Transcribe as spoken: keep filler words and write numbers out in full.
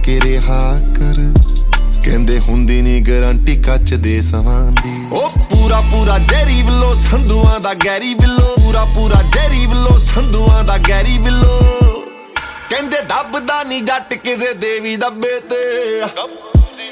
ਕੇ ਰਿਹਾ ਕਰ ਕਹਿੰਦੇ ਹੁੰਦੀ ਨੀ ਗਰੰਟੀ ਕੱਚ ਦੇ ਸਵਾਂ ਦੀ। ਉਹ ਪੂਰਾ ਪੂਰਾ ਜੈਰੀ ਵੱਲੋਂ ਸੰਧੂਆਂ ਦਾ ਗੈਰੀ ਬਿੱਲੋ ਪੂਰਾ ਪੂਰਾ ਜੈਰੀ ਵੱਲੋਂ ਸੰਧੂਆਂ ਦਾ ਗੈਰੀ ਬਿੱਲੋ ਕਹਿੰਦੇ ਦੱਬਦਾ ਨੀ ਜੱਟ ਕਿਸੇ ਦੇਵੀ ਦੱਬੇ ਤੇ।